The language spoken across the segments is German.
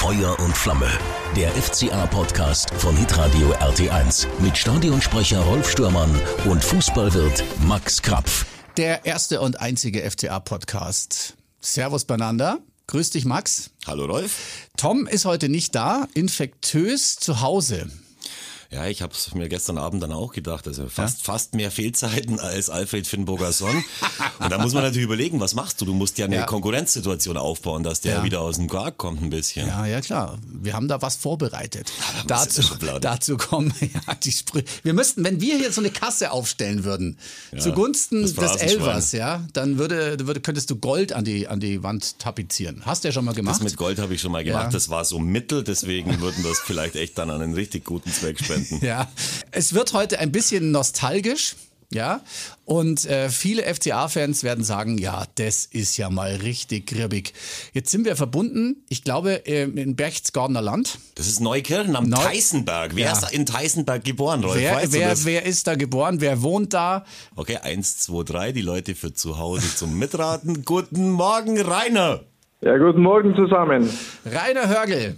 Feuer und Flamme. Der FCA-Podcast von Hitradio RT1 mit Stadionsprecher Rolf Stürmann und Fußballwirt Max Krapf. Der erste und einzige FCA-Podcast. Servus beieinander. Grüß dich, Max. Hallo, Rolf. Tom ist heute nicht da, infektös zu Hause. Ja, ich habe es mir gestern Abend dann auch gedacht. Also fast mehr Fehlzeiten als Alfred Finnbogason. Und da muss man natürlich überlegen, was machst du? Du musst ja eine Konkurrenzsituation aufbauen, dass der wieder aus dem Quark kommt ein bisschen. Ja, klar. Wir haben da was vorbereitet. Dazu kommen die Sprüche. Wir müssten, wenn wir hier so eine Kasse aufstellen würden, zugunsten des Elfers, dann könntest du Gold an die Wand tapezieren. Hast du ja schon mal gemacht? Das mit Gold habe ich schon mal gemacht. Ja. Das war so mittel, deswegen würden wir es vielleicht echt dann an einen richtig guten Zweck spenden. Ja, es wird heute ein bisschen nostalgisch, ja, und viele FCA-Fans werden sagen, ja, das ist ja mal richtig gribbig. Jetzt sind wir verbunden, ich glaube, in Berchtesgadener Land. Das ist Neukirchen am Teißenberg. Wer ist in Teißenberg geboren, Rolf? Wer ist da geboren? Wer wohnt da? Okay, 1, 2, 3, die Leute für zu Hause zum Mitraten. Guten Morgen, Rainer. Ja, guten Morgen zusammen. Rainer Hörgl.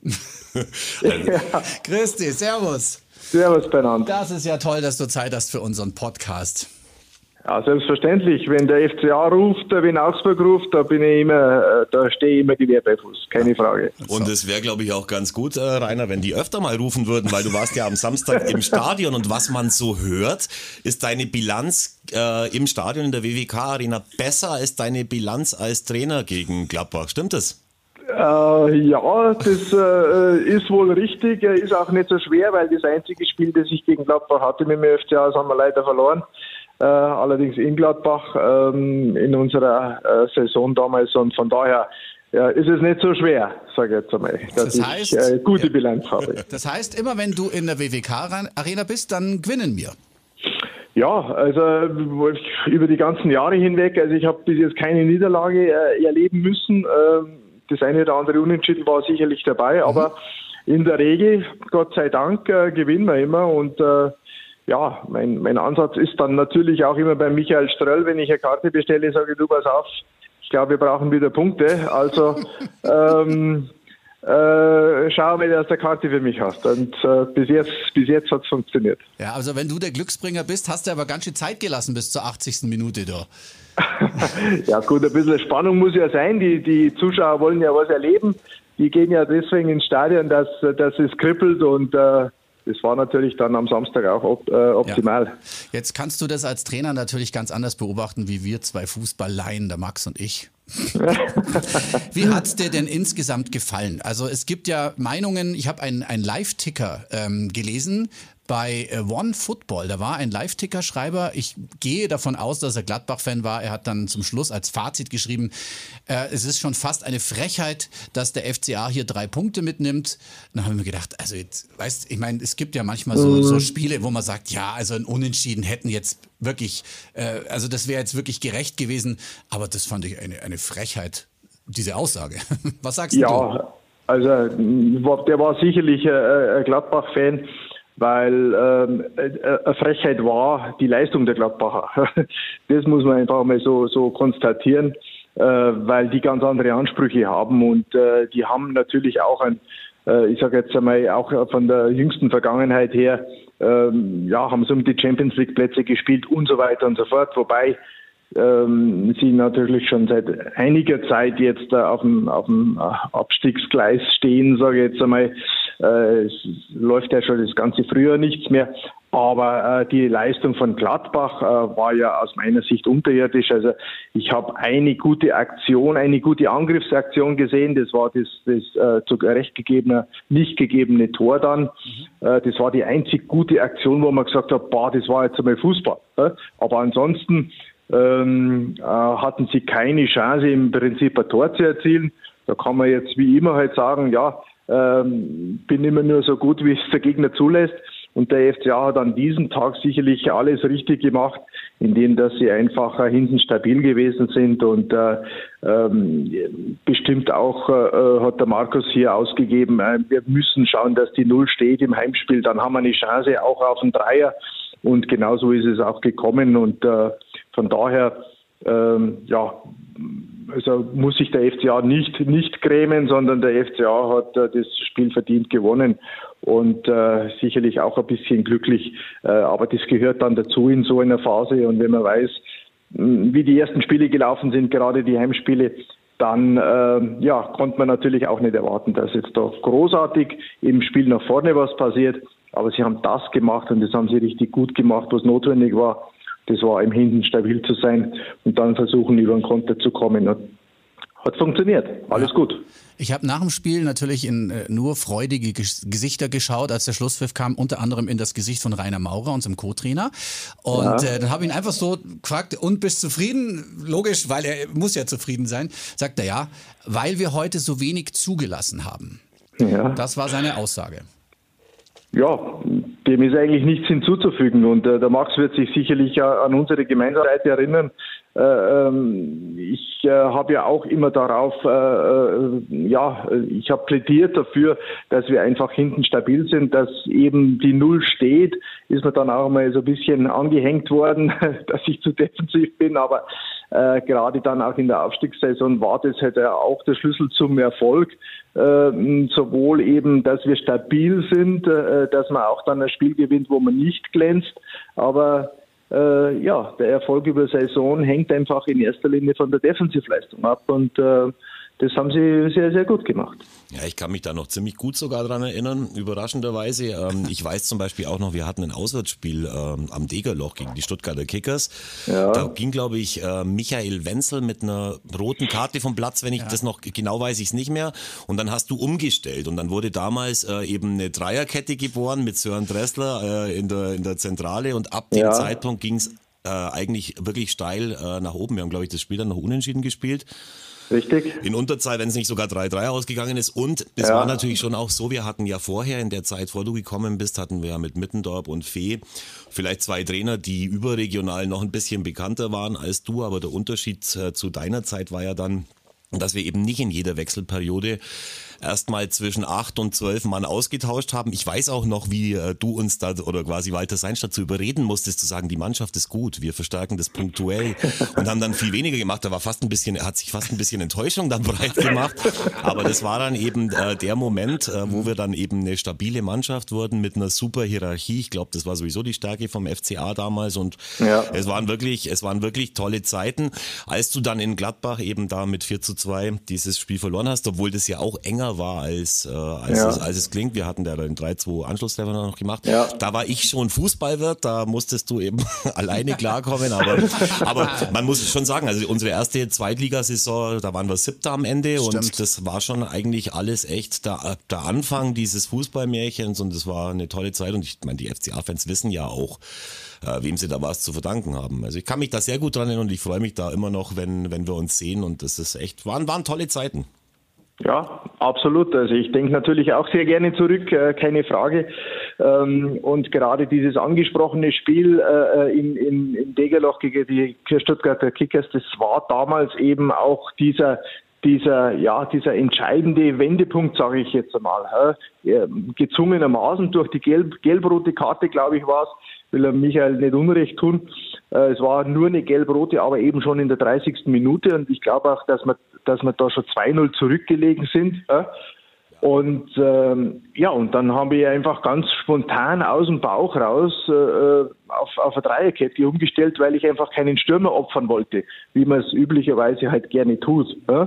Grüß dich, servus. Servus, Bernhard. Das ist ja toll, dass du Zeit hast für unseren Podcast. Ja, selbstverständlich. Wenn der FCA ruft, wenn Augsburg ruft, da stehe ich immer Gewehr bei Fuß. Keine Frage. Und es wäre, glaube ich, auch ganz gut, Rainer, wenn die öfter mal rufen würden, weil du warst ja am Samstag im Stadion und was man so hört, ist deine Bilanz im Stadion in der WWK-Arena besser als deine Bilanz als Trainer gegen Gladbach. Stimmt das? Ja, das ist wohl richtig. Ist auch nicht so schwer, weil das einzige Spiel, das ich gegen Gladbach hatte mit dem FCA, das haben wir leider verloren. Allerdings in Gladbach in unserer Saison damals. Und von daher ist es nicht so schwer, sage ich jetzt einmal, dass ich gute Bilanz habe. Das heißt, immer wenn du in der WWK-Arena bist, dann gewinnen wir. Ja, also über die ganzen Jahre hinweg, also ich habe bis jetzt keine Niederlage erleben müssen. Das eine oder andere Unentschieden war sicherlich dabei, aber in der Regel, Gott sei Dank, gewinnen wir immer. Und mein Ansatz ist dann natürlich auch immer bei Michael Ströll, wenn ich eine Karte bestelle, sage ich, du pass auf, ich glaube, wir brauchen wieder Punkte. Also schau mal, dass du eine Karte für mich hast. Und bis jetzt hat es funktioniert. Ja, also wenn du der Glücksbringer bist, hast du aber ganz schön Zeit gelassen bis zur 80. Minute da. Ja gut, ein bisschen Spannung muss ja sein. Die Zuschauer wollen ja was erleben. Die gehen ja deswegen ins Stadion, dass es kribbelt und das war natürlich dann am Samstag auch optimal. Ja. Jetzt kannst du das als Trainer natürlich ganz anders beobachten, wie wir zwei Fußballleien, der Max und ich. Wie hat es dir denn insgesamt gefallen? Also es gibt ja Meinungen, ich habe einen Live-Ticker gelesen bei One Football. Da war ein Live-Ticker-Schreiber, ich gehe davon aus, dass er Gladbach-Fan war. Er hat dann zum Schluss als Fazit geschrieben, es ist schon fast eine Frechheit, dass der FCA hier 3 Punkte mitnimmt. Dann haben wir gedacht, also jetzt, weißt, ich meine, es gibt ja manchmal so Spiele, wo man sagt, ja, also ein Unentschieden hätten jetzt wirklich, also das wäre jetzt wirklich gerecht gewesen. Aber das fand ich eine Frechheit, diese Aussage. Was sagst du? Ja, also der war sicherlich ein Gladbach-Fan, weil eine Frechheit war die Leistung der Gladbacher. Das muss man einfach mal so konstatieren, weil die ganz andere Ansprüche haben und die haben natürlich auch ich sage jetzt einmal, auch von der jüngsten Vergangenheit her, haben sie um die Champions League Plätze gespielt und so weiter und so fort, wobei sie natürlich schon seit einiger Zeit jetzt auf dem Abstiegsgleis stehen, sage ich jetzt einmal. Es läuft ja schon das ganze Frühjahr nichts mehr. Aber die Leistung von Gladbach war ja aus meiner Sicht unterirdisch. Also ich habe eine gute Angriffsaktion gesehen. Das war das zu Recht gegebene, nicht gegebene Tor dann. Das war die einzig gute Aktion, wo man gesagt hat, das war jetzt einmal Fußball. Aber ansonsten hatten sie keine Chance, im Prinzip ein Tor zu erzielen. Da kann man jetzt wie immer halt sagen, bin immer nur so gut, wie es der Gegner zulässt. Und der FCA hat an diesem Tag sicherlich alles richtig gemacht, indem dass sie einfach hinten stabil gewesen sind und bestimmt auch hat der Markus hier ausgegeben, wir müssen schauen, dass die Null steht im Heimspiel, dann haben wir eine Chance auch auf den Dreier und genauso ist es auch gekommen und von daher also muss sich der FCA nicht grämen, sondern der FCA hat das Spiel verdient gewonnen und sicherlich auch ein bisschen glücklich. Aber das gehört dann dazu in so einer Phase. Und wenn man weiß, wie die ersten Spiele gelaufen sind, gerade die Heimspiele, dann konnte man natürlich auch nicht erwarten, dass jetzt da großartig im Spiel nach vorne was passiert. Aber sie haben das gemacht und das haben sie richtig gut gemacht, was notwendig war. Das war im Hinten stabil zu sein und dann versuchen, über den Konter zu kommen. Hat funktioniert. Alles gut. Ich habe nach dem Spiel natürlich in nur freudige Gesichter geschaut, als der Schlusspfiff kam, unter anderem in das Gesicht von Rainer Maurer, unserem Co-Trainer. Und dann habe ich ihn einfach so gefragt, und bist zufrieden? Logisch, weil er muss ja zufrieden sein. Sagt er ja, weil wir heute so wenig zugelassen haben. Ja. Das war seine Aussage. Ja, dem ist eigentlich nichts hinzuzufügen und der Max wird sich sicherlich an unsere Gemeinsamkeit erinnern. Ich habe ja auch immer darauf, ich habe plädiert dafür, dass wir einfach hinten stabil sind, dass eben die Null steht. Ist mir dann auch mal so ein bisschen angehängt worden, dass ich zu defensiv bin, aber gerade dann auch in der Aufstiegssaison war das halt auch der Schlüssel zum Erfolg. Sowohl eben, dass wir stabil sind, dass man auch dann ein Spiel gewinnt, wo man nicht glänzt, aber der Erfolg über Saison hängt einfach in erster Linie von der Defensivleistung ab und das haben sie sehr, sehr gut gemacht. Ja, ich kann mich da noch ziemlich gut sogar dran erinnern, überraschenderweise. Ich weiß zum Beispiel auch noch, wir hatten ein Auswärtsspiel am Degerloch gegen die Stuttgarter Kickers. Ja. Da ging, glaube ich, Michael Wenzel mit einer roten Karte vom Platz, wenn ich das noch genau weiß, ich es nicht mehr. Und dann hast du umgestellt und dann wurde damals eben eine Dreierkette geboren mit Sören Dressler in der Zentrale und ab dem Zeitpunkt ging es eigentlich wirklich steil nach oben. Wir haben, glaube ich, das Spiel dann noch unentschieden gespielt. Richtig. In Unterzahl, wenn es nicht sogar 3-3 ausgegangen ist. Und es war natürlich schon auch so, wir hatten ja vorher in der Zeit, vor du gekommen bist, hatten wir ja mit Mittendorp und Fee vielleicht zwei Trainer, die überregional noch ein bisschen bekannter waren als du. Aber der Unterschied zu deiner Zeit war ja dann, dass wir eben nicht in jeder Wechselperiode erstmal zwischen 8 und 12 Mann ausgetauscht haben. Ich weiß auch noch, wie du uns da oder quasi Walter Seinstadt dazu überreden musstest, zu sagen, die Mannschaft ist gut, wir verstärken das punktuell und haben dann viel weniger gemacht. Da war hat sich fast ein bisschen Enttäuschung dann breit gemacht. Aber das war dann eben der Moment, wo wir dann eben eine stabile Mannschaft wurden mit einer super Hierarchie. Ich glaube, das war sowieso die Stärke vom FCA damals und es waren wirklich tolle Zeiten. Als du dann in Gladbach eben da mit 4:2 dieses Spiel verloren hast, obwohl das ja auch enger war als es klingt. Wir hatten da den 3-2 Anschlusstreffer noch gemacht. Ja. Da war ich schon Fußballwirt, da musstest du eben alleine klarkommen. Aber man muss schon sagen, also unsere erste Zweitligasaison, da waren wir 7. am Ende. Stimmt. Und das war schon eigentlich alles echt der Anfang dieses Fußballmärchens und das war eine tolle Zeit. Und ich meine, die FCA-Fans wissen ja auch, wem sie da was zu verdanken haben. Also ich kann mich da sehr gut dran erinnern und ich freue mich da immer noch, wenn wir uns sehen und das ist echt, waren tolle Zeiten. Ja, absolut. Also ich denke natürlich auch sehr gerne zurück, keine Frage. Und gerade dieses angesprochene Spiel in Degerloch gegen die Stuttgarter Kickers, das war damals eben auch dieser entscheidende Wendepunkt, sage ich jetzt einmal. Gezwungenermaßen durch die gelb-rote Karte, glaube ich, war es, will er Michael nicht Unrecht tun. Es war nur eine gelb-rote, aber eben schon in der 30. Minute und ich glaube auch, dass wir da schon 2-0 zurückgelegen sind. Und und dann haben wir einfach ganz spontan aus dem Bauch raus auf eine Dreierkette umgestellt, weil ich einfach keinen Stürmer opfern wollte, wie man es üblicherweise halt gerne tut.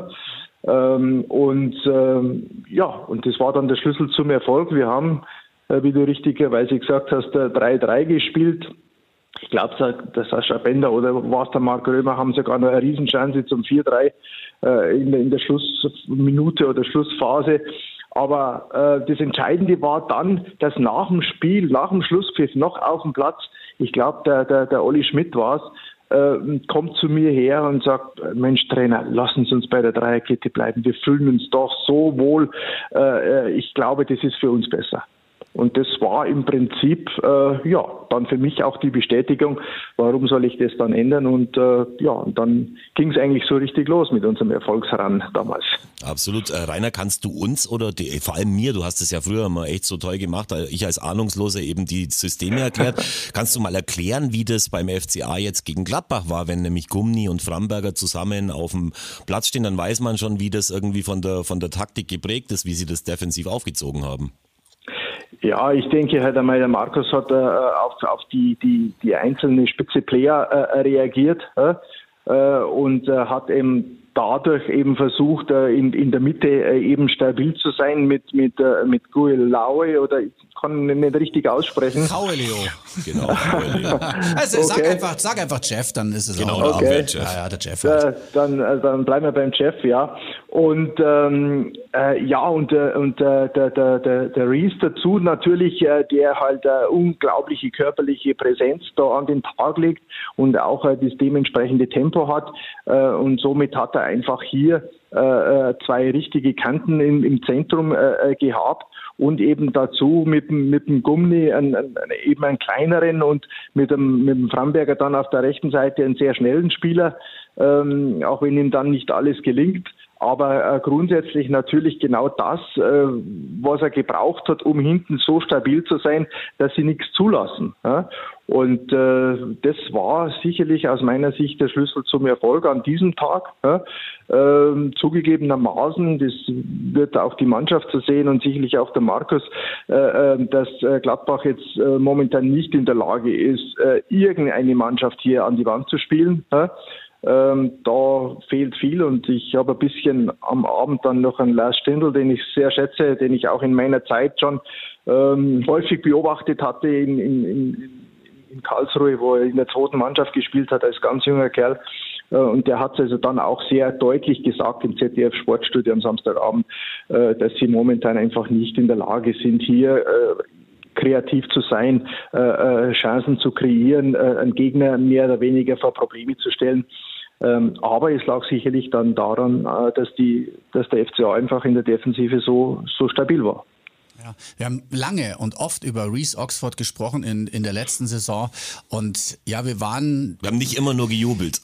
Und das war dann der Schlüssel zum Erfolg. Wir haben, wie du richtigerweise gesagt hast, 3-3 gespielt. Ich glaube, der Sascha Bender oder war es der Marc Römer, haben sogar noch eine Riesenchance zum 4-3 in der Schlussminute oder Schlussphase. Aber das Entscheidende war dann, dass nach dem Spiel, nach dem Schlusspfiff noch auf dem Platz, ich glaube, der Olli Schmidt war es, kommt zu mir her und sagt, Mensch Trainer, lassen Sie uns bei der Dreierkette bleiben, wir fühlen uns doch so wohl, ich glaube, das ist für uns besser. Und das war im Prinzip dann für mich auch die Bestätigung, warum soll ich das dann ändern? Und und dann ging es eigentlich so richtig los mit unserem Erfolgsrun damals. Absolut. Rainer, kannst du uns oder vor allem mir, du hast es ja früher mal echt so toll gemacht, ich als Ahnungsloser eben die Systeme erklärt, kannst du mal erklären, wie das beim FCA jetzt gegen Gladbach war, wenn nämlich Gumni und Framberger zusammen auf dem Platz stehen, dann weiß man schon, wie das irgendwie von der Taktik geprägt ist, wie sie das defensiv aufgezogen haben. Ja, ich denke halt einmal, der Markus hat auf die einzelne spitze Player reagiert und hat eben dadurch eben versucht, in der Mitte eben stabil zu sein mit Guelaue oder ich kann ihn nicht richtig aussprechen. Kauleo. Genau, Kauleo. Also sag einfach Jeff, dann ist es genau, auch. Okay. Jeff. Ja, der Jeff. Halt. Dann bleiben wir beim Jeff, ja. Und der Reese dazu natürlich, der halt unglaubliche körperliche Präsenz da an den Tag legt und auch das dementsprechende Tempo hat. Und somit hat er einfach hier zwei richtige Kanten im Zentrum gehabt. Und eben dazu mit dem Gumni eben einen kleineren und mit dem Framberger dann auf der rechten Seite einen sehr schnellen Spieler, auch wenn ihm dann nicht alles gelingt. Aber grundsätzlich natürlich genau das, was er gebraucht hat, um hinten so stabil zu sein, dass sie nichts zulassen. Ja? Und das war sicherlich aus meiner Sicht der Schlüssel zum Erfolg an diesem Tag. Ja? Zugegebenermaßen, das wird auch die Mannschaft zu sehen und sicherlich auch der Markus, dass Gladbach jetzt momentan nicht in der Lage ist, irgendeine Mannschaft hier an die Wand zu spielen. Ja? Da fehlt viel und ich habe ein bisschen am Abend dann noch einen Lars Stindl, den ich sehr schätze, den ich auch in meiner Zeit schon häufig beobachtet hatte in Karlsruhe, wo er in der zweiten Mannschaft gespielt hat als ganz junger Kerl. Und der hat es also dann auch sehr deutlich gesagt im ZDF-Sportstudio am Samstagabend, dass sie momentan einfach nicht in der Lage sind, hier kreativ zu sein, Chancen zu kreieren, einen Gegner mehr oder weniger vor Probleme zu stellen. Aber es lag sicherlich dann daran, dass der FCA einfach in der Defensive so stabil war. Ja, wir haben lange und oft über Reese Oxford gesprochen in der letzten Saison und ja, wir haben nicht immer nur gejubelt.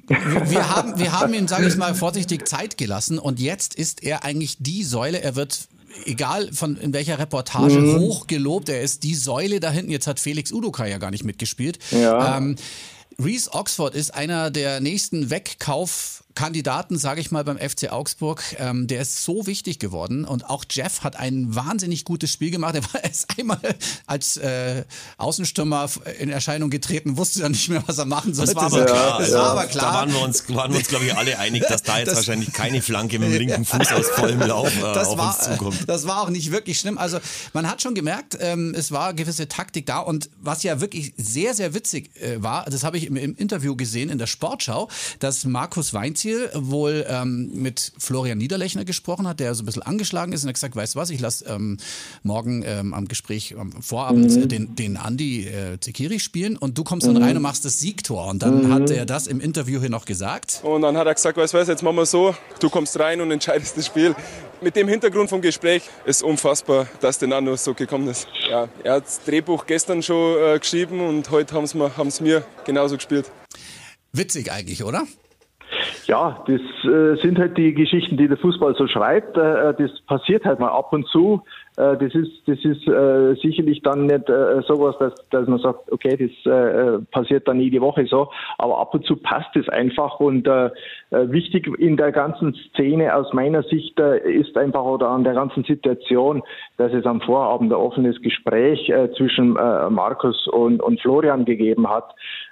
Wir haben ihm, sage ich mal vorsichtig, Zeit gelassen und jetzt ist er eigentlich die Säule, er wird egal in welcher Reportage hoch gelobt, er ist die Säule da hinten, jetzt hat Felix Udoka ja gar nicht mitgespielt. Ja. Reese Oxford ist einer der nächsten Wegkaufkandidaten, sage ich mal, beim FC Augsburg. Der ist so wichtig geworden und auch Jeff hat ein wahnsinnig gutes Spiel gemacht. Er ist einmal als Außenstürmer in Erscheinung getreten, wusste dann nicht mehr, was er machen sollte. Das war aber klar. Da waren wir uns, glaube ich, alle einig, dass da jetzt wahrscheinlich keine Flanke mit dem linken Fuß aus vollem Lauf auf uns zukommt. Das war auch nicht wirklich schlimm. Also man hat schon gemerkt, es war gewisse Taktik da und was ja wirklich sehr, sehr witzig war, das habe ich im Interview gesehen in der Sportschau, dass Markus Weinzierl wohl mit Florian Niederlechner gesprochen hat, der so ein bisschen angeschlagen ist und hat gesagt, weißt du was, ich lasse morgen am Gespräch am Vorabend den Andi Zekiri spielen und du kommst dann rein und machst das Siegtor. Und dann hat er das im Interview hier noch gesagt. Und dann hat er gesagt, weißt du was, jetzt machen wir so, du kommst rein und entscheidest das Spiel. Mit dem Hintergrund vom Gespräch ist unfassbar, dass der Nano so gekommen ist. Ja, er hat das Drehbuch gestern schon geschrieben und heute haben es mir genauso gespielt. Witzig eigentlich, oder? Ja, das sind halt die Geschichten, die der Fußball so schreibt. Das passiert halt mal ab und zu. Das ist sicherlich dann nicht sowas, dass man sagt, okay, das passiert dann jede Woche so, aber ab und zu passt es einfach und wichtig in der ganzen Szene aus meiner Sicht ist einfach oder an der ganzen Situation, dass es am Vorabend ein offenes Gespräch zwischen Markus und Florian gegeben hat,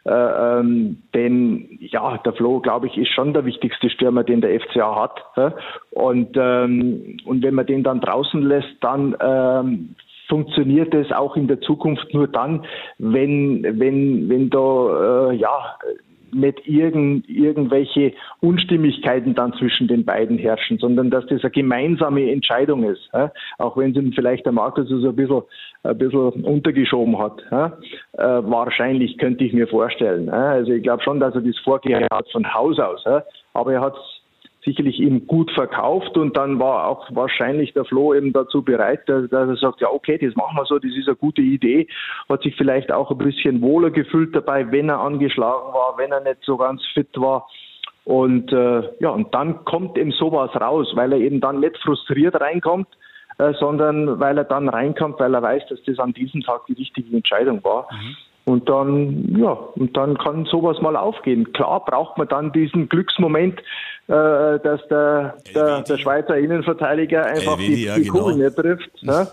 denn ja, der Flo, glaube ich, ist schon der wichtigste Stürmer, den der FCA hat und wenn man den dann draußen lässt, dann funktioniert es auch in der Zukunft nur dann, wenn da nicht irgendwelche Unstimmigkeiten dann zwischen den beiden herrschen, sondern dass das eine gemeinsame Entscheidung ist, auch wenn sie vielleicht der Markus so ein bisschen untergeschoben hat. Wahrscheinlich könnte ich mir vorstellen. Also ich glaube schon, dass er das vorgehört hat von Haus aus, aber er hat sicherlich eben gut verkauft und dann war auch wahrscheinlich der Flo eben dazu bereit, dass er sagt, ja okay, das machen wir so, das ist eine gute Idee, hat sich vielleicht auch ein bisschen wohler gefühlt dabei, wenn er angeschlagen war, wenn er nicht so ganz fit war. Und und dann kommt eben sowas raus, weil er eben dann nicht frustriert reinkommt, sondern weil er dann reinkommt, weil er weiß, dass das an diesem Tag die richtige Entscheidung war. Und dann kann sowas mal aufgehen. Klar braucht man dann diesen Glücksmoment, dass der Schweizer Innenverteidiger einfach die Kugel nicht trifft. Ne?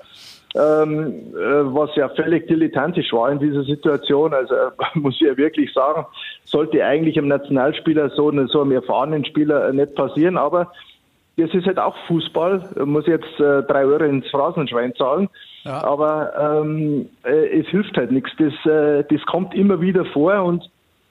Was ja völlig dilettantisch war in dieser Situation. Also muss ich ja wirklich sagen, sollte eigentlich einem Nationalspieler, so einem erfahrenen Spieler nicht passieren. Aber das ist halt auch Fußball. Man muss jetzt 3 Euro ins Phrasenschwein zahlen. Ja. Aber es hilft halt nichts. Das kommt immer wieder vor und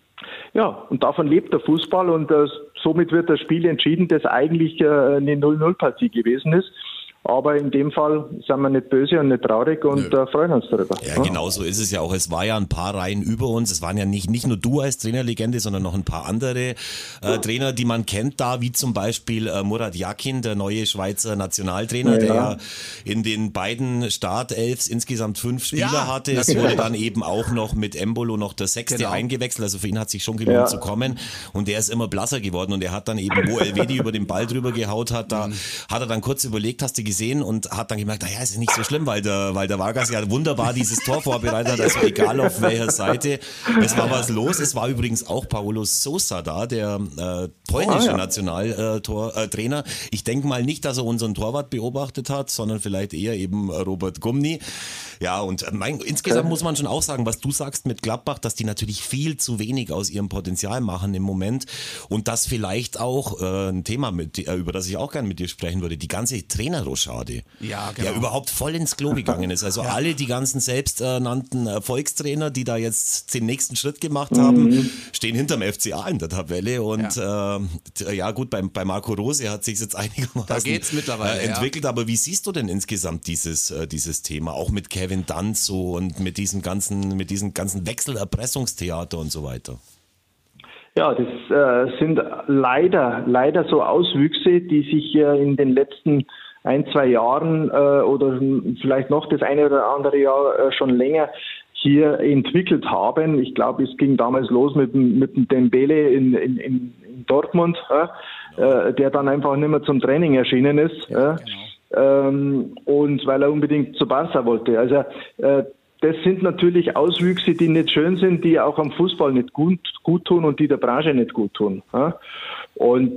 davon lebt der Fußball und somit wird das Spiel entschieden, das eigentlich eine 0-0-Partie gewesen ist. Aber in dem Fall sind wir nicht böse und nicht traurig und freuen uns darüber. Ja, genau so ist es ja auch. Es war ja ein paar Reihen über uns. Es waren ja nicht nur du als Trainerlegende, sondern noch ein paar andere Trainer, die man kennt da, wie zum Beispiel Murat Yakin, der neue Schweizer Nationaltrainer, der ja in den beiden Startelfs insgesamt 5 Spieler hatte. Es wurde dann eben auch noch mit Embolo noch der 6. eingewechselt. Also für ihn hat sich schon gelohnt zu kommen. Und der ist immer blasser geworden. Und er hat dann eben, wo Elvedi über den Ball drüber gehaut hat, da hat er dann kurz überlegt, hast du gesehen und hat dann gemerkt, naja, ist nicht so schlimm, weil der Vargas ja wunderbar dieses Tor vorbereitet hat, also egal auf welcher Seite. Es war was los. Es war übrigens auch Paulo Sousa da, der polnische Nationaltrainer. Ich denke mal nicht, dass er unseren Torwart beobachtet hat, sondern vielleicht eher eben Robert Gumny. Ja, und insgesamt muss man schon auch sagen, was du sagst mit Gladbach, dass die natürlich viel zu wenig aus ihrem Potenzial machen im Moment und das vielleicht auch ein Thema, über das ich auch gerne mit dir sprechen würde, die ganze Trainerrochade, der überhaupt voll ins Klo gegangen ist. Also alle die ganzen selbsternannten Erfolgstrainer, die da jetzt den nächsten Schritt gemacht haben, stehen hinterm FCA in der Tabelle und gut, bei Marco Rose hat sich jetzt einigermaßen entwickelt, aber wie siehst du denn insgesamt dieses Thema, auch mit Kevin Danso und mit diesem ganzen Wechselerpressungstheater und so weiter? Ja, das sind leider so Auswüchse, die sich in den letzten 1-2 Jahren oder vielleicht noch das eine oder andere Jahr schon länger hier entwickelt haben. Ich glaube, es ging damals los mit dem Dembele in Dortmund, der dann einfach nicht mehr zum Training erschienen ist. Ja, und weil er unbedingt zu Barca wollte. Also das sind natürlich Auswüchse, die nicht schön sind, die auch am Fußball nicht gut tun und die der Branche nicht gut tun. Ja? Und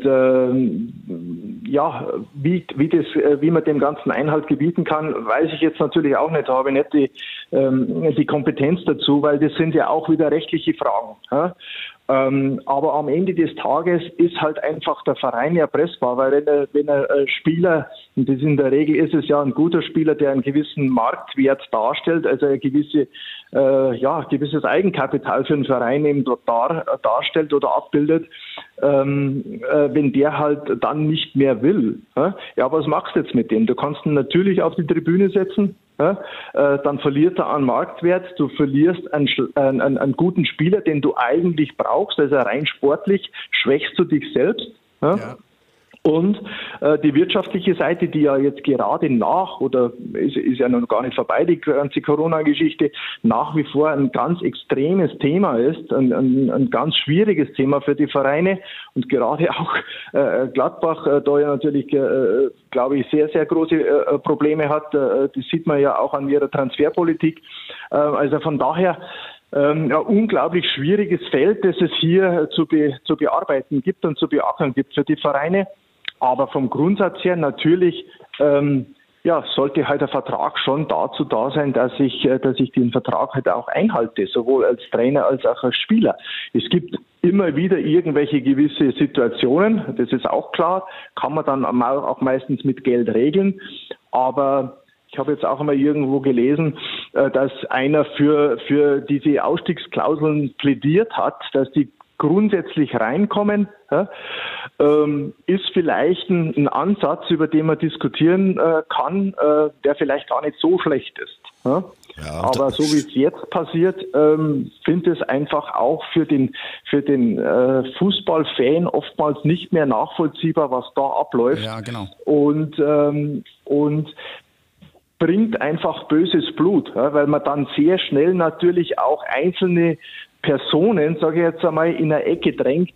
wie man dem Ganzen Einhalt gebieten kann, weiß ich jetzt natürlich auch nicht. Da habe ich nicht die Kompetenz dazu, weil das sind ja auch wieder rechtliche Fragen. Ja? Aber am Ende des Tages ist halt einfach der Verein erpressbar, weil wenn er Spieler, und das in der Regel ist es ja ein guter Spieler, der einen gewissen Marktwert darstellt, also ein gewisses Eigenkapital für einen Verein eben dort darstellt oder abbildet, wenn der halt dann nicht mehr will. Ja, was machst du jetzt mit dem? Du kannst ihn natürlich auf die Tribüne setzen. Ja, dann verliert er an Marktwert, du verlierst einen guten Spieler, den du eigentlich brauchst, also rein sportlich schwächst du dich selbst. Ja. Und die wirtschaftliche Seite, die ja jetzt gerade ist ja noch gar nicht vorbei, die ganze Corona-Geschichte, nach wie vor ein ganz extremes Thema ist, ein ganz schwieriges Thema für die Vereine und gerade auch Gladbach da ja natürlich, glaube ich, sehr, sehr große Probleme hat. Das sieht man ja auch an ihrer Transferpolitik. Also von daher unglaublich schwieriges Feld, das es hier zu bearbeiten gibt und zu beackern gibt für die Vereine. Aber vom Grundsatz her natürlich sollte halt der Vertrag schon dazu da sein, dass ich den Vertrag halt auch einhalte, sowohl als Trainer als auch als Spieler. Es gibt immer wieder irgendwelche gewisse Situationen, das ist auch klar, kann man dann auch meistens mit Geld regeln, aber ich habe jetzt auch einmal irgendwo gelesen, dass einer für diese Ausstiegsklauseln plädiert hat, dass die grundsätzlich reinkommen, ist vielleicht ein Ansatz, über den man diskutieren kann, der vielleicht gar nicht so schlecht ist. Ja? Ja, aber so wie es jetzt passiert, finde ich es einfach auch für den Fußballfan oftmals nicht mehr nachvollziehbar, was da abläuft. Ja, genau. Und bringt einfach böses Blut, ja, weil man dann sehr schnell natürlich auch einzelne Personen, sage ich jetzt einmal, in eine Ecke drängt,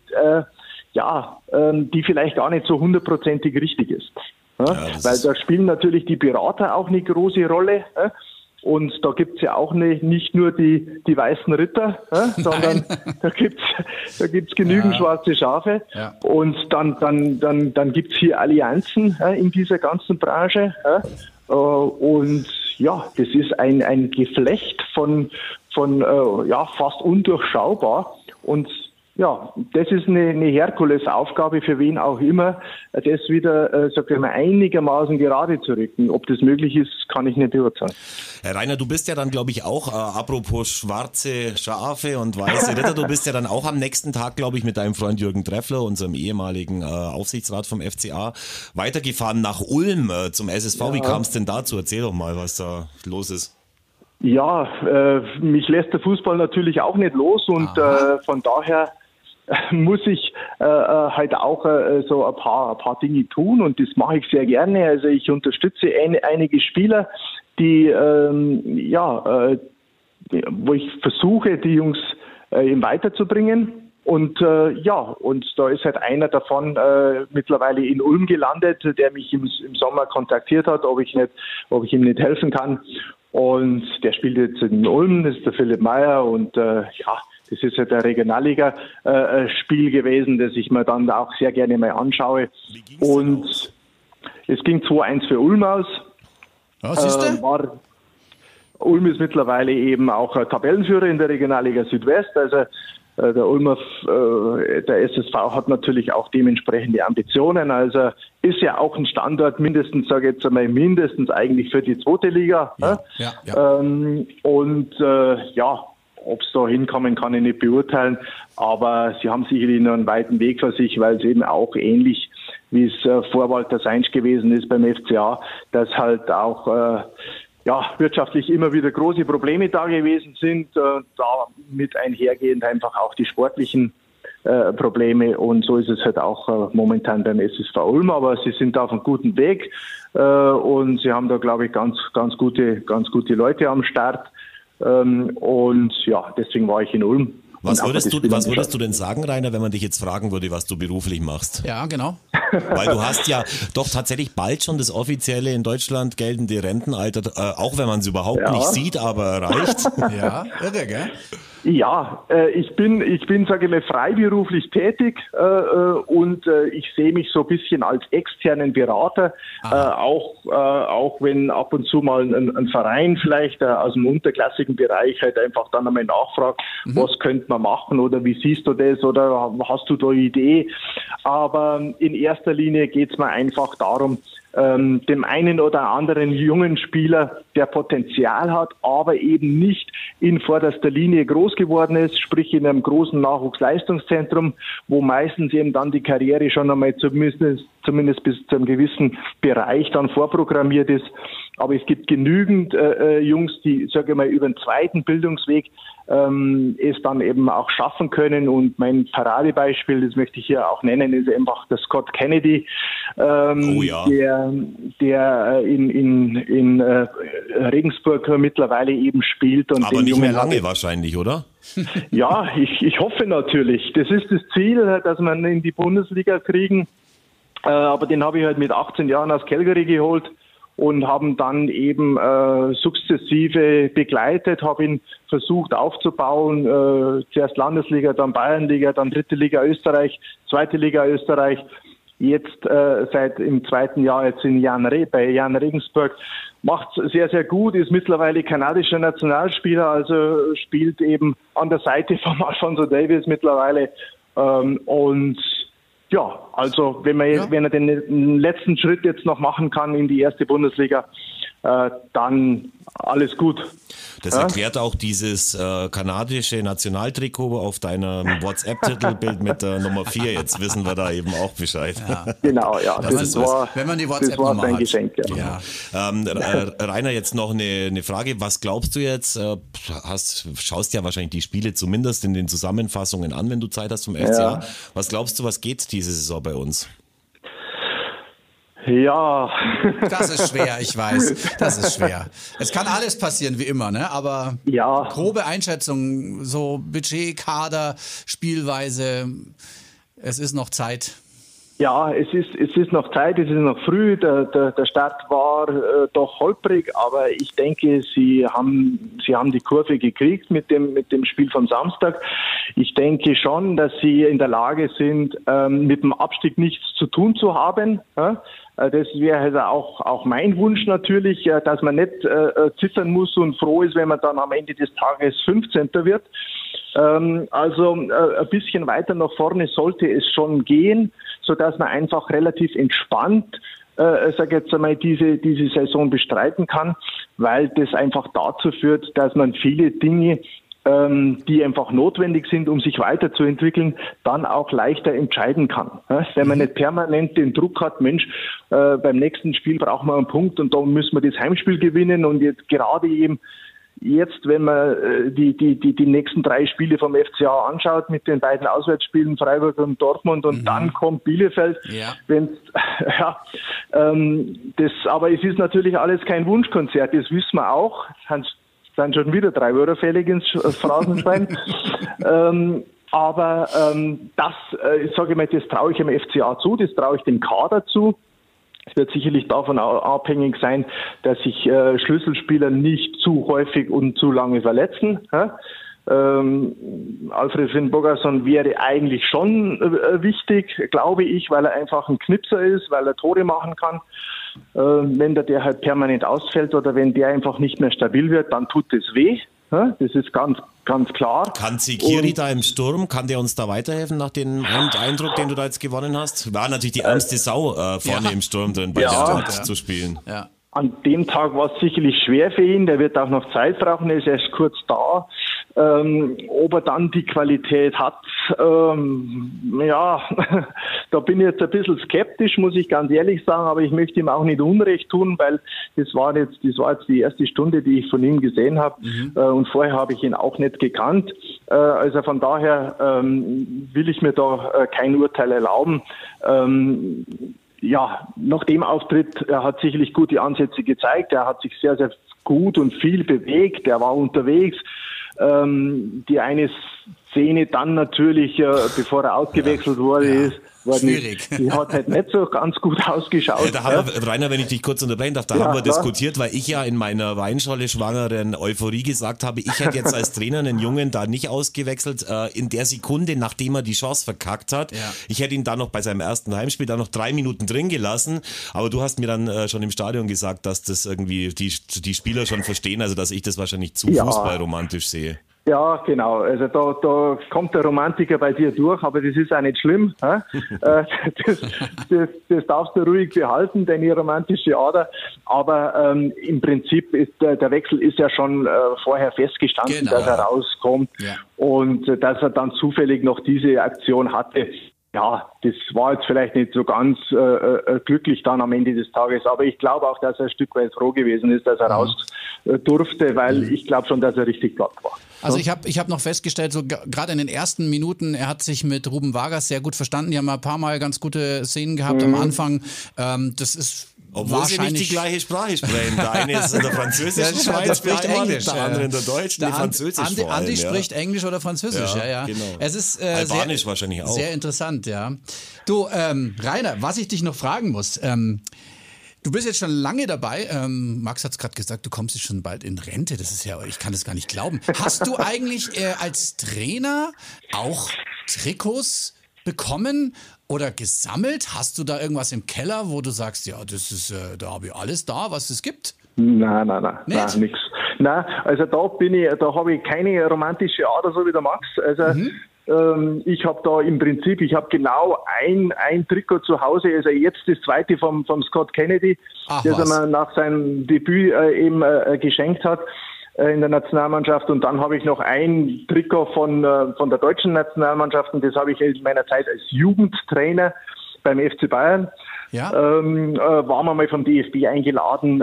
die vielleicht gar nicht so 100%ig richtig ist. Ja, weil da spielen natürlich die Berater auch eine große Rolle. Ja, und da gibt's ja auch nicht nur die weißen Ritter, sondern da gibt's genügend schwarze Schafe. Ja. Und dann gibt's hier Allianzen in dieser ganzen Branche. Und ja, das ist ein Geflecht von fast undurchschaubar. Und ja, das ist eine Herkulesaufgabe für wen auch immer, das wieder, einigermaßen gerade zu rücken. Ob das möglich ist, kann ich nicht beurteilen. Herr Rainer, du bist ja dann, glaube ich, auch, apropos schwarze Schafe und weiße Ritter, du bist ja dann auch am nächsten Tag, glaube ich, mit deinem Freund Jürgen Treffler, unserem ehemaligen Aufsichtsrat vom FCA, weitergefahren nach Ulm zum SSV. Ja. Wie kam es denn dazu? Erzähl doch mal, was da los ist. Ja, mich lässt der Fußball natürlich auch nicht los und von daher muss ich halt auch so ein paar Dinge tun und das mache ich sehr gerne. Also ich unterstütze einige Spieler, die wo ich versuche, die Jungs eben weiterzubringen. Und und da ist halt einer davon mittlerweile in Ulm gelandet, der mich im Sommer kontaktiert hat, ob ich ihm nicht helfen kann. Und der spielt jetzt in Ulm, das ist der Philipp Meyer und das ist ja der Regionalliga-Spiel gewesen, das ich mir dann auch sehr gerne mal anschaue. Und es ging 2-1 für Ulm aus. Was ist denn? Ulm ist mittlerweile eben auch Tabellenführer in der Regionalliga Südwest. Also der SSV hat natürlich auch dementsprechende Ambitionen. Also ist ja auch ein Standort mindestens eigentlich für die zweite Liga. Ja. Ob es da hinkommen, kann ich nicht beurteilen. Aber sie haben sicherlich noch einen weiten Weg vor sich, weil es eben auch ähnlich wie es vor Walter Seinsch gewesen ist beim FCA, dass halt auch wirtschaftlich immer wieder große Probleme da gewesen sind. Da mit einhergehend einfach auch die sportlichen Probleme. Und so ist es halt auch momentan beim SSV Ulm. Aber sie sind auf einem guten Weg und sie haben da, glaube ich, ganz gute Leute am Start. Und ja, deswegen war ich in Ulm. Was würdest du denn sagen, Rainer, wenn man dich jetzt fragen würde, was du beruflich machst? Ja, genau. Weil du hast ja doch tatsächlich bald schon das offizielle in Deutschland geltende Rentenalter, auch wenn man es überhaupt nicht sieht, aber erreicht. Ja, irre, gell? Ja, ich bin, sage ich mal, freiberuflich tätig und ich sehe mich so ein bisschen als externen Berater, auch wenn ab und zu mal ein Verein vielleicht aus dem unterklassigen Bereich halt einfach dann einmal nachfragt, was könnte man machen oder wie siehst du das oder hast du da eine Idee? Aber in erster Linie geht es mir einfach darum, dem einen oder anderen jungen Spieler, der Potenzial hat, aber eben nicht in vorderster Linie groß geworden ist, sprich in einem großen Nachwuchsleistungszentrum, wo meistens eben dann die Karriere schon einmal zumindest bis zu einem gewissen Bereich dann vorprogrammiert ist. Aber es gibt genügend Jungs, die, sage ich mal, über den zweiten Bildungsweg es dann eben auch schaffen können. Und mein Paradebeispiel, das möchte ich hier auch nennen, ist einfach der Scott Kennedy, der in Regensburg mittlerweile eben spielt. Und aber nicht mehr lange wahrscheinlich, oder? Ja, ich hoffe natürlich. Das ist das Ziel, dass wir ihn in die Bundesliga kriegen. Aber den habe ich halt mit 18 Jahren aus Calgary geholt und haben dann eben sukzessive begleitet, habe ihn versucht aufzubauen, zuerst Landesliga, dann Bayernliga, dann dritte Liga Österreich, zweite Liga Österreich, jetzt seit im zweiten Jahr jetzt bei Jan Regensburg, macht sehr, sehr gut, ist mittlerweile kanadischer Nationalspieler, also spielt eben an der Seite von Alphonso Davies mittlerweile und also wenn er den letzten Schritt jetzt noch machen kann in die erste Bundesliga, dann alles gut. Das erklärt auch dieses kanadische Nationaltrikot auf deinem WhatsApp-Titelbild mit der Nummer 4. Jetzt wissen wir da eben auch Bescheid. Ja. Genau, ja. Das war, wenn man die WhatsApp-Nummer hat. Geschenk. Ja. Rainer, jetzt noch eine Frage. Was glaubst du jetzt? Schaust ja wahrscheinlich die Spiele zumindest in den Zusammenfassungen an, wenn du Zeit hast vom FCA. Ja. Was glaubst du, was geht diese Saison bei uns? Ja. Das ist schwer, ich weiß. Das ist schwer. Es kann alles passieren, wie immer, ne? Aber grobe Einschätzung, so Budget, Kader, Spielweise, es ist noch Zeit. Ja, es ist noch Zeit, es ist noch früh. Der Start war doch holprig, aber ich denke, sie haben die Kurve gekriegt mit dem Spiel vom Samstag. Ich denke schon, dass sie in der Lage sind, mit dem Abstieg nichts zu tun zu haben. Ja? Das wäre halt auch mein Wunsch natürlich, dass man nicht zittern muss und froh ist, wenn man dann am Ende des Tages 15. wird. Also ein bisschen weiter nach vorne sollte es schon gehen, sodass man einfach relativ entspannt, sage jetzt einmal, diese Saison bestreiten kann, weil das einfach dazu führt, dass man viele Dinge, die einfach notwendig sind, um sich weiterzuentwickeln, dann auch leichter entscheiden kann. Wenn man nicht permanent den Druck hat, Mensch, beim nächsten Spiel brauchen wir einen Punkt und da müssen wir das Heimspiel gewinnen und jetzt gerade eben jetzt, wenn man die nächsten 3 Spiele vom FCA anschaut, mit den beiden Auswärtsspielen Freiburg und Dortmund und dann kommt Bielefeld. Ja. Aber es ist natürlich alles kein Wunschkonzert, das wissen wir auch. Sind schon wieder 3 Wörter fällig ins Phrasenschwein. Das sage ich mal, das traue ich dem FCA zu, das traue ich dem Kader zu. Es wird sicherlich davon abhängig sein, dass sich Schlüsselspieler nicht zu häufig und zu lange verletzen. Alfred Finn Bogason wäre eigentlich schon wichtig, glaube ich, weil er einfach ein Knipser ist, weil er Tore machen kann. Wenn der halt permanent ausfällt oder wenn der einfach nicht mehr stabil wird, dann tut das weh. Das ist ganz klar. Kann Zikiri da im Sturm, kann der uns da weiterhelfen nach dem Eindruck, den du da jetzt gewonnen hast? War natürlich die ärmste Sau vorne im Sturm drin, bei der zu spielen. Ja. An dem Tag war es sicherlich schwer für ihn, der wird auch noch Zeit brauchen, er ist erst kurz da. Ob er dann die Qualität hat, da bin ich jetzt ein bisschen skeptisch, muss ich ganz ehrlich sagen, aber ich möchte ihm auch nicht Unrecht tun, weil das war jetzt die erste Stunde, die ich von ihm gesehen habe und vorher habe ich ihn auch nicht gekannt. Also von daher will ich mir da kein Urteil erlauben. Nach dem Auftritt, er hat sicherlich gute Ansätze gezeigt, er hat sich sehr, sehr gut und viel bewegt, er war unterwegs. Die eine Szene dann natürlich, bevor er ausgewechselt wurde, schwierig. Die hat halt nicht so ganz gut ausgeschaut. Da haben wir, Rainer, wenn ich dich kurz unterbrechen darf, haben wir diskutiert, weil ich ja in meiner Weinscholle schwangeren Euphorie gesagt habe, ich hätte jetzt als Trainer einen Jungen da nicht ausgewechselt, in der Sekunde, nachdem er die Chance verkackt hat. Ja. Ich hätte ihn da noch bei seinem ersten Heimspiel da noch 3 Minuten drin gelassen, aber du hast mir dann schon im Stadion gesagt, dass das irgendwie die Spieler schon verstehen, also dass ich das wahrscheinlich zu fußballromantisch sehe. Ja, genau. Also da kommt der Romantiker bei dir durch, aber das ist auch nicht schlimm. Das darfst du ruhig behalten, deine romantische Ader. Aber im Prinzip ist der Wechsel ist ja schon vorher festgestanden, dass er rauskommt und dass er dann zufällig noch diese Aktion hatte. Ja, das war jetzt vielleicht nicht so ganz glücklich dann am Ende des Tages, aber ich glaube auch, dass er ein Stück weit froh gewesen ist, dass er raus durfte, weil ich glaube schon, dass er richtig platt war. Also ich hab noch festgestellt, so gerade in den ersten Minuten, er hat sich mit Ruben Vargas sehr gut verstanden. Die haben ein paar Mal ganz gute Szenen gehabt am Anfang. Das ist obwohl sie nicht die gleiche Sprache sprechen. Der eine ist in der französischen Schweiz, spricht Englisch. Der andere in der deutschen, die Französisch vor allem. Andi spricht Englisch oder Französisch, ja. Genau. Es ist Albanisch wahrscheinlich auch. Sehr interessant, ja. Du, Rainer, was ich dich noch fragen muss, du bist jetzt schon lange dabei. Max hat es gerade gesagt, du kommst jetzt schon bald in Rente. Das ist ja, ich kann das gar nicht glauben. Hast du eigentlich als Trainer auch Trikots bekommen oder gesammelt? Hast du da irgendwas im Keller, wo du sagst, ja, das ist, da habe ich alles da, was es gibt? Nein, nichts. Nein, also da habe ich keine romantische Ader, so wie der Max. Also Ich habe da im Prinzip, genau ein Trikot zu Hause, also jetzt das zweite vom Scott Kennedy, das er mir nach seinem Debüt eben geschenkt hat in der Nationalmannschaft. Und dann habe ich noch ein Trikot von der deutschen Nationalmannschaft, und das habe ich in meiner Zeit als Jugendtrainer beim FC Bayern. Ja. Waren wir mal vom DFB eingeladen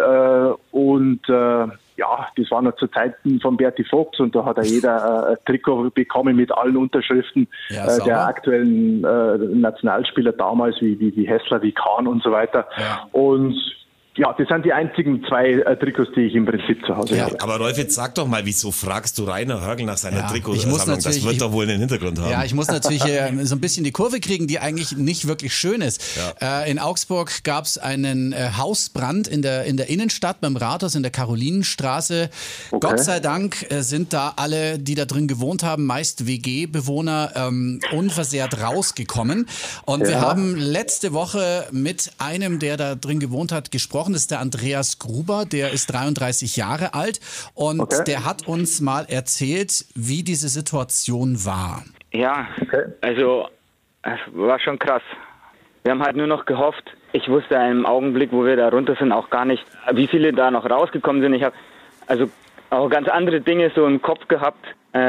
das war noch zu Zeiten von Berti Vogts, und da hat jeder ein Trikot bekommen mit allen Unterschriften der aktuellen Nationalspieler damals, wie Hessler, wie Kahn und so weiter. Ja. Und ja, das sind die einzigen 2 Trikots, die ich im Prinzip zu Hause habe. Aber Rolf, jetzt sag doch mal, wieso fragst du Rainer Hörgl nach seiner Trikotsammlung? Das wird doch wohl einen Hintergrund haben. Ja, ich muss natürlich so ein bisschen die Kurve kriegen, die eigentlich nicht wirklich schön ist. Ja. In Augsburg gab es einen Hausbrand in der Innenstadt beim Rathaus in der Karolinenstraße. Okay. Gott sei Dank sind da alle, die da drin gewohnt haben, meist WG-Bewohner, unversehrt rausgekommen. Und wir haben letzte Woche mit einem, der da drin gewohnt hat, gesprochen. Das ist der Andreas Gruber, der ist 33 Jahre alt, und der hat uns mal erzählt, wie diese Situation war. Ja, also es war schon krass. Wir haben halt nur noch gehofft. Ich wusste im Augenblick, wo wir da runter sind, auch gar nicht, wie viele da noch rausgekommen sind. Ich habe also auch ganz andere Dinge so im Kopf gehabt.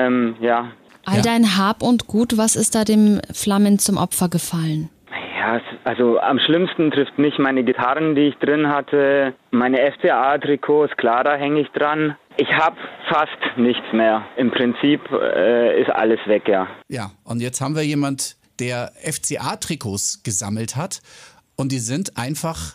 All dein Hab und Gut, was ist da dem Flammen zum Opfer gefallen? Ja, also am schlimmsten trifft mich meine Gitarren, die ich drin hatte, meine FCA-Trikots, klar, da hänge ich dran. Ich habe fast nichts mehr. Im Prinzip ist alles weg, ja. Ja, und jetzt haben wir jemand, der FCA-Trikots gesammelt hat, und die sind einfach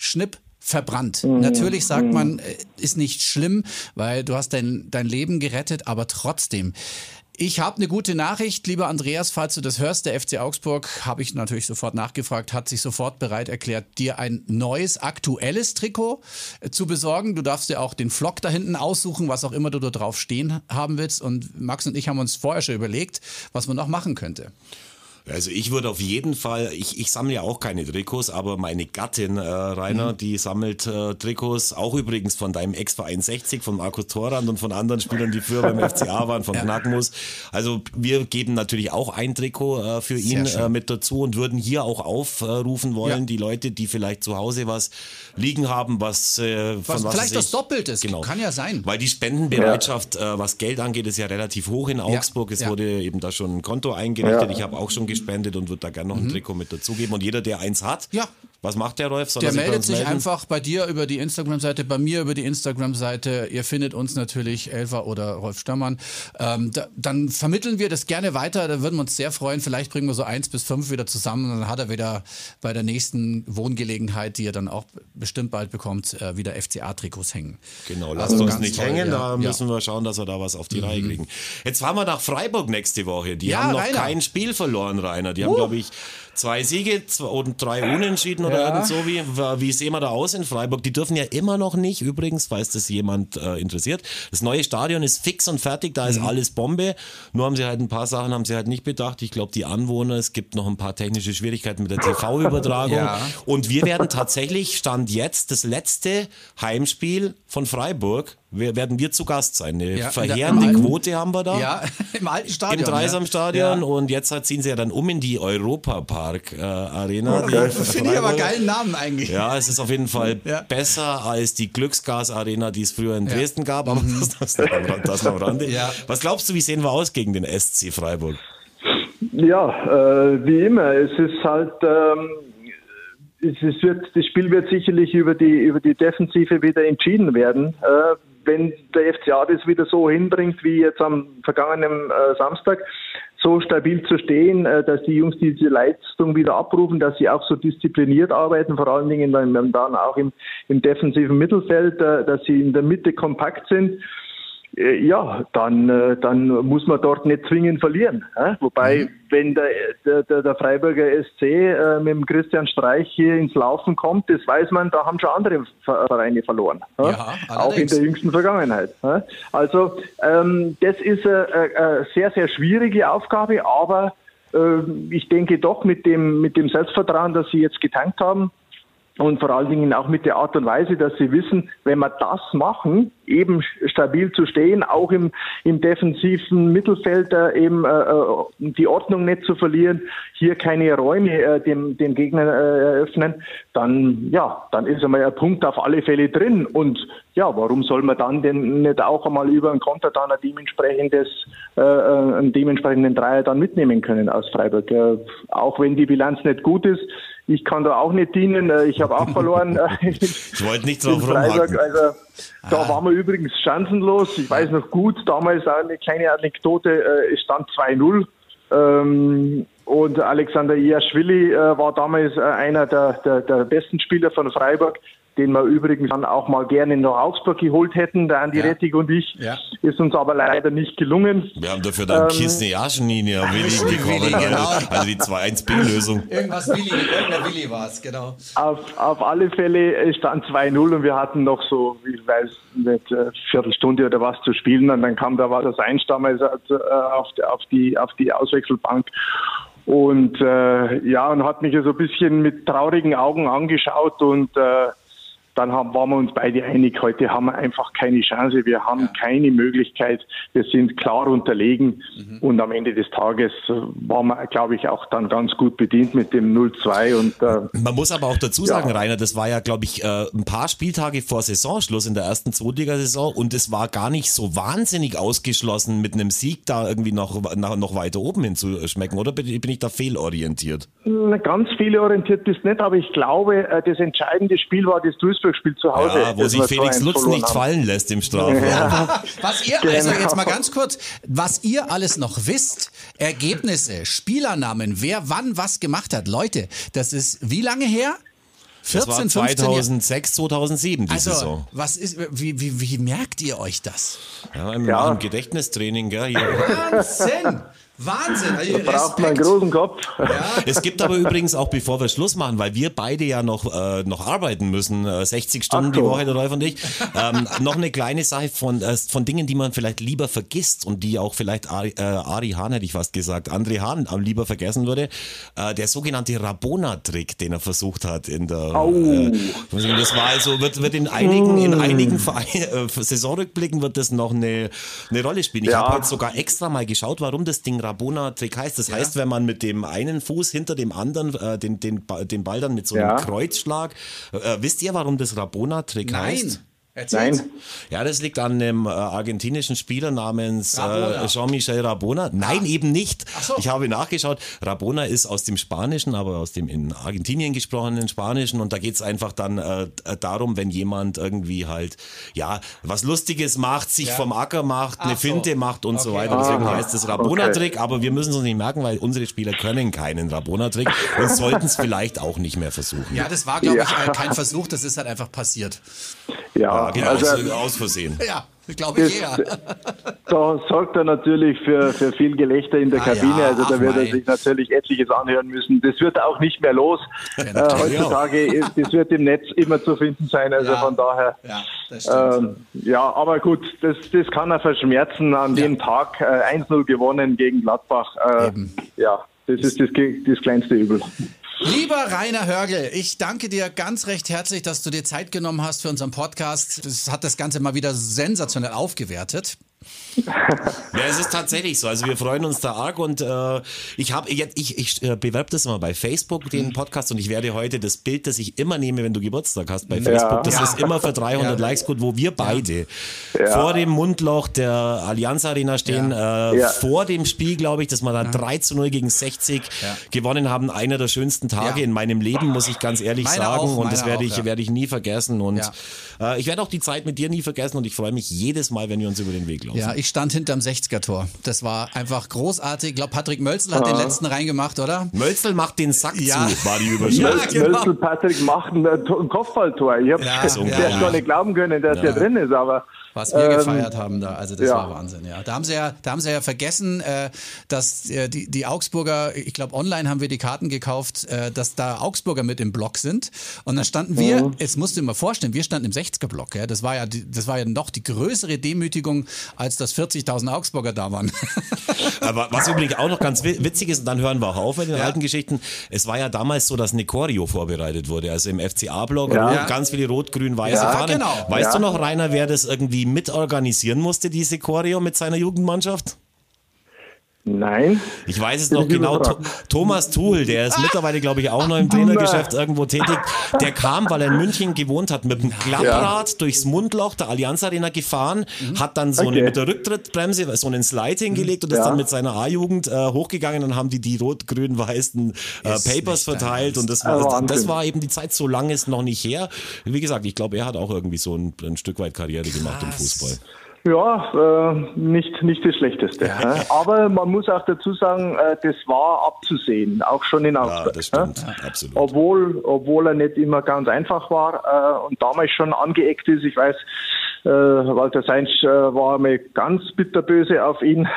verbrannt. Natürlich sagt man, ist nicht schlimm, weil du hast dein Leben gerettet, aber trotzdem. Ich habe eine gute Nachricht, lieber Andreas, falls du das hörst. Der FC Augsburg, habe ich natürlich sofort nachgefragt, hat sich sofort bereit erklärt, dir ein neues, aktuelles Trikot zu besorgen. Du darfst dir auch den Flock da hinten aussuchen, was auch immer du da drauf stehen haben willst. Und Max und ich haben uns vorher schon überlegt, was man noch machen könnte. Also ich würde auf jeden Fall, ich sammle ja auch keine Trikots, aber meine Gattin, Rainer, die sammelt Trikots, auch übrigens von deinem Ex-Verein 60, von Markus Thorand und von anderen Spielern, die früher beim FCA waren, von Knackmus. Also wir geben natürlich auch ein Trikot für ihn mit dazu und würden hier auch aufrufen wollen, die Leute, die vielleicht zu Hause was liegen haben, was vielleicht das Doppelte ist, kann ja sein. Weil die Spendenbereitschaft, was Geld angeht, ist ja relativ hoch in Augsburg. Es wurde eben da schon ein Konto eingerichtet. Ich habe auch schon gespendet und würde da gerne noch ein Trikot mit dazugeben. Und jeder, der eins hat, was macht der, Rolf? Der meldet sich einfach bei dir über die Instagram-Seite, bei mir über die Instagram-Seite. Ihr findet uns natürlich, Elfer oder Rolf Störmann. Dann vermitteln wir das gerne weiter. Da würden wir uns sehr freuen. Vielleicht bringen wir so 1 bis 5 wieder zusammen. Und dann hat er wieder bei der nächsten Wohngelegenheit, die er dann auch bestimmt bald bekommt, wieder FCA-Trikots hängen. Genau, lasst uns nicht hängen. Da müssen wir schauen, dass wir da was auf die Reihe kriegen. Jetzt fahren wir nach Freiburg nächste Woche. Die haben noch kein Spiel verloren, Rainer. Die haben, glaube ich, 2 Siege und 3 Unentschieden oder irgend so. Wie sehen wir da aus in Freiburg? Die dürfen ja immer noch nicht, übrigens, falls das jemand interessiert. Das neue Stadion ist fix und fertig, da ist alles Bombe. Nur haben sie halt ein paar Sachen nicht bedacht. Ich glaube, die Anwohner, es gibt noch ein paar technische Schwierigkeiten mit der TV-Übertragung. Und wir werden tatsächlich, Stand jetzt, das letzte Heimspiel von Freiburg, werden wir zu Gast sein. Eine verheerende Quote haben wir da. Ja, im alten Stadion. Im Dreisamstadion. Und jetzt ziehen sie ja dann in die Europa-Park-Arena. Finde ich aber geilen Namen eigentlich. Ja, es ist auf jeden Fall besser als die Glücksgas-Arena, die es früher in Dresden gab. Aber das noch am Rande. Was glaubst du, wie sehen wir aus gegen den SC Freiburg? Ja, wie immer. Es ist halt... das Spiel wird sicherlich über die Defensive wieder entschieden werden. Wenn der FCA das wieder so hinbringt, wie jetzt am vergangenen Samstag, so stabil zu stehen, dass die Jungs diese Leistung wieder abrufen, dass sie auch so diszipliniert arbeiten, vor allen Dingen dann auch im defensiven Mittelfeld, dass sie in der Mitte kompakt sind. Dann muss man dort nicht zwingend verlieren. Wobei, wenn der Freiburger SC mit dem Christian Streich hier ins Laufen kommt, das weiß man, da haben schon andere Vereine verloren. Auch in der jüngsten Vergangenheit. Also das ist eine sehr, sehr schwierige Aufgabe, aber ich denke doch mit dem Selbstvertrauen, das sie jetzt getankt haben, Und vor allen Dingen auch mit der Art und Weise, dass sie wissen, wenn wir das machen, eben stabil zu stehen, auch im defensiven Mittelfeld eben die Ordnung nicht zu verlieren, hier keine Räume dem Gegner eröffnen, dann ist einmal ein Punkt auf alle Fälle drin. Und ja, warum soll man dann denn nicht auch einmal über einen Konter dann einen dementsprechenden Dreier dann mitnehmen können aus Freiburg? Auch wenn die Bilanz nicht gut ist, ich kann da auch nicht dienen. Ich habe auch verloren. Ich wollte nicht drauf rumhacken. Also, da waren wir übrigens chancenlos. Ich weiß noch gut, damals eine kleine Anekdote, es stand 2-0. Und Alexander Iashvili war damals einer der besten Spieler von Freiburg, den wir übrigens dann auch mal gerne nach Augsburg geholt hätten, der Andi Rettig und ich. Ja. Ist uns aber leider nicht gelungen. Wir haben dafür dann Kisne Jaschenini Willi bekommen. Genau. Also die 2-1-B-Lösung. Irgendeiner Willi war es, genau. Auf alle Fälle stand 2-0 und wir hatten noch so, ich weiß nicht, Viertelstunde oder was zu spielen. Und dann kam da was das Einstammer auf die Auswechselbank. Und und hat mich so ein bisschen mit traurigen Augen angeschaut und dann waren wir uns beide einig, heute haben wir einfach keine Chance, wir haben keine Möglichkeit, wir sind klar unterlegen und am Ende des Tages waren wir, glaube ich, auch dann ganz gut bedient mit dem 0-2. Und man muss aber auch dazu sagen, Rainer, das war ja, glaube ich, ein paar Spieltage vor Saisonschluss in der ersten Zweitligasaison und es war gar nicht so wahnsinnig ausgeschlossen, mit einem Sieg da irgendwie noch weiter oben hinzuschmecken, oder bin ich da fehlorientiert? Ganz fehlorientiert bist nicht, aber ich glaube, das entscheidende Spiel war das Duisburg-Spiel zu Hause. Ja, wo sich Felix Lutz nicht fallen lässt im Strafraum. Ja. Was ihr, also jetzt mal ganz kurz, was ihr alles noch wisst, Ergebnisse, Spielernamen, wer wann was gemacht hat. Leute, das ist wie lange her? 14, das war 2006, 2007 die Saison. Was ist, wie merkt ihr euch das? Ja, wir machen Gedächtnistraining, gell? Wahnsinn. Da braucht man einen großen Kopf. Ja. Es gibt aber übrigens auch, bevor wir Schluss machen, weil wir beide ja noch arbeiten müssen, 60 Stunden die Woche, der Rolf und ich, noch eine kleine Sache von Dingen, die man vielleicht lieber vergisst und die auch vielleicht Ari Hahn, hätte ich fast gesagt, André Hahn lieber vergessen würde. Der sogenannte Rabona-Trick, den er versucht hat in der das war also, wird in einigen Saisonrückblicken wird das noch eine Rolle spielen. Ich habe heute sogar extra mal geschaut, warum das Ding Rabona-Trick heißt. Das heißt, wenn man mit dem einen Fuß hinter dem anderen den Ball dann mit so einem Kreuzschlag. Wisst ihr, warum das Rabona-Trick heißt? Nein. Ja, das liegt an einem argentinischen Spieler namens Jean-Michel Rabona. Nein, eben nicht. So. Ich habe nachgeschaut. Rabona ist aus dem Spanischen, aber aus dem in Argentinien gesprochenen Spanischen. Und da geht es einfach dann darum, wenn jemand irgendwie halt, was Lustiges macht, sich vom Acker macht, eine Finte macht und so weiter. Deswegen heißt es Rabona-Trick. Aber wir müssen es uns nicht merken, weil unsere Spieler können keinen Rabona-Trick und sollten es vielleicht auch nicht mehr versuchen. Ja, das war, glaube ich, kein Versuch. Das ist halt einfach passiert. Ja, genau, also, aus Versehen. Ja, glaube ich eher. Da sorgt er natürlich für viel Gelächter in der Kabine. Also da wird er sich natürlich etliches anhören müssen. Das wird auch nicht mehr los. Heutzutage, das wird im Netz immer zu finden sein. Also von daher. Ja, das stimmt. Aber gut, das kann er verschmerzen an dem Tag. 1-0 gewonnen gegen Gladbach. Das ist das kleinste Übel. Lieber Rainer Hörgl, ich danke dir ganz recht herzlich, dass du dir Zeit genommen hast für unseren Podcast. Das hat das Ganze mal wieder sensationell aufgewertet. Ja, es ist tatsächlich so. Also wir freuen uns da arg und ich bewerbe das immer bei Facebook, den Podcast, und ich werde heute das Bild, das ich immer nehme, wenn du Geburtstag hast bei Facebook, das ist immer für 300 Likes gut, wo wir beide vor dem Mundloch der Allianz Arena stehen, vor dem Spiel, glaube ich, dass wir da 3-0 gegen 60 gewonnen haben. Einer der schönsten Tage in meinem Leben, muss ich ganz ehrlich sagen. Und das werde ich nie vergessen. Und ich werde auch die Zeit mit dir nie vergessen und ich freue mich jedes Mal, wenn wir uns über den Weg laufen. Ja, ich stand hinterm 60er-Tor. Das war einfach großartig. Ich glaube, Patrick Mölzl hat den letzten reingemacht, oder? Mölzl macht den Sack zu, war die Überschrift. Mölzl, Patrick macht ein Kopfballtor. Ich habe erst gar nicht glauben können, dass der drin ist, aber Was wir gefeiert haben da, also das war Wahnsinn. Ja. Da haben sie ja vergessen, dass die Augsburger, ich glaube online haben wir die Karten gekauft, dass da Augsburger mit im Block sind. Und dann standen wir, jetzt musst du dir mal vorstellen, wir standen im 60er-Block. Ja. Das war ja noch die größere Demütigung, als dass 40.000 Augsburger da waren. Aber was übrigens auch noch ganz witzig ist, und dann hören wir auch auf mit den alten Geschichten, es war ja damals so, dass eine Choreo vorbereitet wurde, also im FCA-Block, ganz viele rot-grün-weiße Fahnen. Genau. Weißt du noch, Rainer, wer das irgendwie mitorganisieren musste, diese Choreo mit seiner Jugendmannschaft? Nein. Ich weiß es noch genau. Thomas Thuhl, der ist mittlerweile, glaube ich, auch noch im Trainergeschäft irgendwo tätig. Der kam, weil er in München gewohnt hat, mit dem Klapprad durchs Mundloch der Allianz Arena gefahren, hat dann so mit der Rücktrittbremse so einen Slide hingelegt und ist dann mit seiner A-Jugend hochgegangen und haben die rot-grün-weißen Papers verteilt. Und das war eben die Zeit, so lange ist noch nicht her. Wie gesagt, ich glaube, er hat auch irgendwie so ein Stück weit Karriere gemacht im Fußball. Ja, nicht das Schlechteste. Ja. Aber man muss auch dazu sagen, das war abzusehen, auch schon in Augsburg. Ja, das stimmt, absolut. Obwohl er nicht immer ganz einfach war und damals schon angeeckt ist. Ich weiß, Walter Seinsch war einmal ganz bitterböse auf ihn,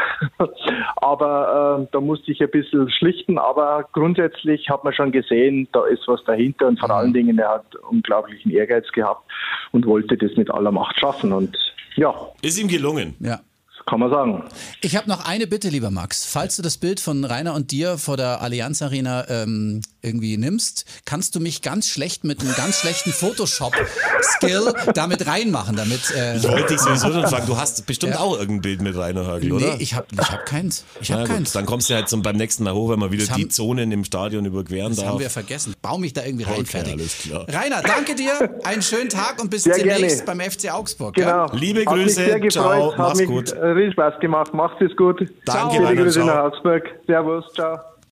aber da musste ich ein bisschen schlichten. Aber grundsätzlich hat man schon gesehen, da ist was dahinter und vor allen Dingen, er hat unglaublichen Ehrgeiz gehabt und wollte das mit aller Macht schaffen und ja. Ist ihm gelungen. Ja. Kann man sagen. Ich habe noch eine Bitte, lieber Max. Falls du das Bild von Rainer und dir vor der Allianz Arena irgendwie nimmst, kannst du mich ganz schlecht mit einem ganz schlechten Photoshop-Skill damit reinmachen. Ich wollte dich sowieso schon fragen, du hast bestimmt auch irgendein Bild mit Rainer Högl, oder? Nee, ich hab keins. Dann kommst du halt beim nächsten Mal hoch, wenn man wieder die Zonen im Stadion überqueren darf. Das haben wir vergessen. Bau mich da irgendwie rein, fertig. Alles klar. Rainer, danke dir. Einen schönen Tag und bis demnächst beim FC Augsburg. Genau. Ja? Liebe Grüße. Ciao. Mach's gut. Riesen Spaß gemacht. Macht es gut. Danke, Viele Rainer. Grüße nach Augsburg. Servus. Ciao.